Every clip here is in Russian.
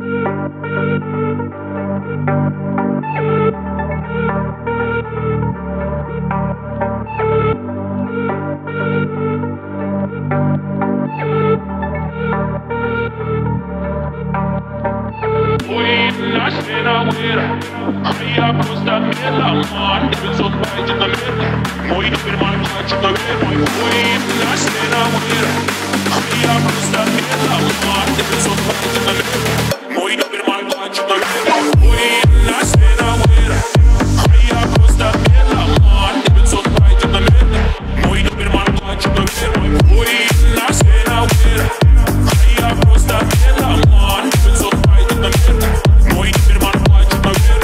Я просто меломан, 900 пойдет на мир. Мой суперман плачет на мир. Мой наш мир. Я просто меломан, 900 пойдет на мир. Мой суперман плачет на мир. Мой наш мир. Я просто меломан, 900 пойдет на мир. Мой суперман плачет на мир. Мой наш мир. Я просто меломан, 900 пойдет на мир. Мой суперман плачет на мир.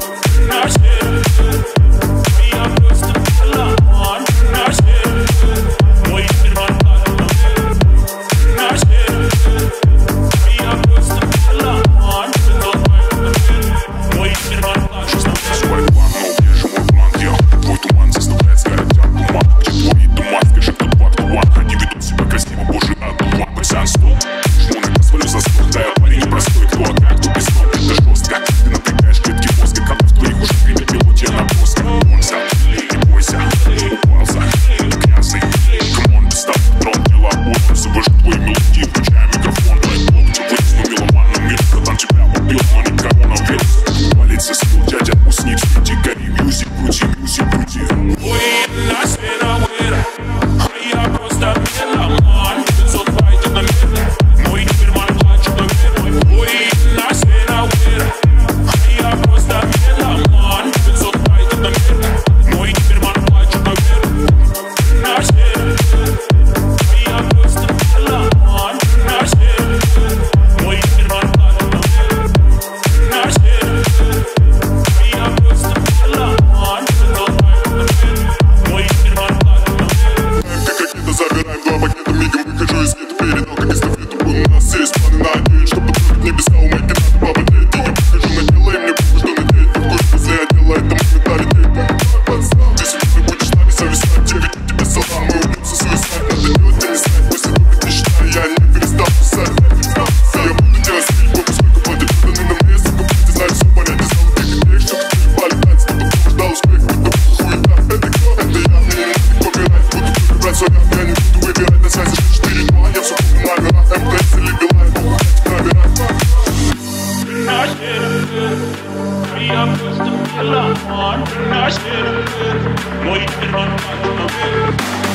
Я просто меломан, наш мир. Мой суперман плачет на мир.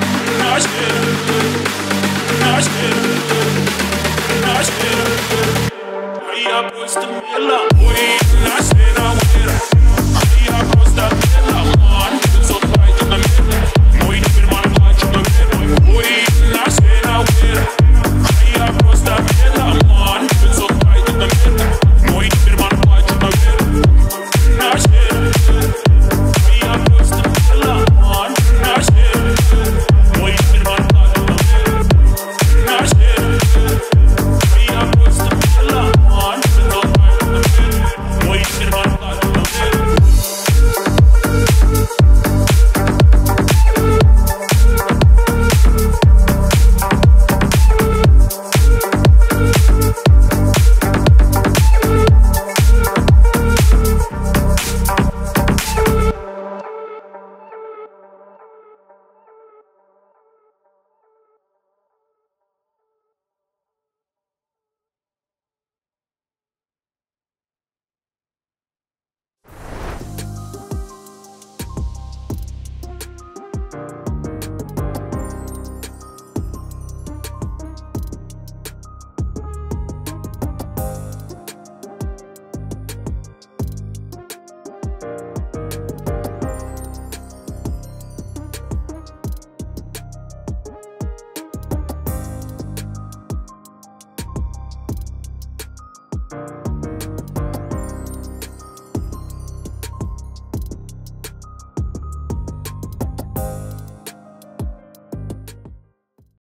Наш мир. Я просто меломан, наш мир.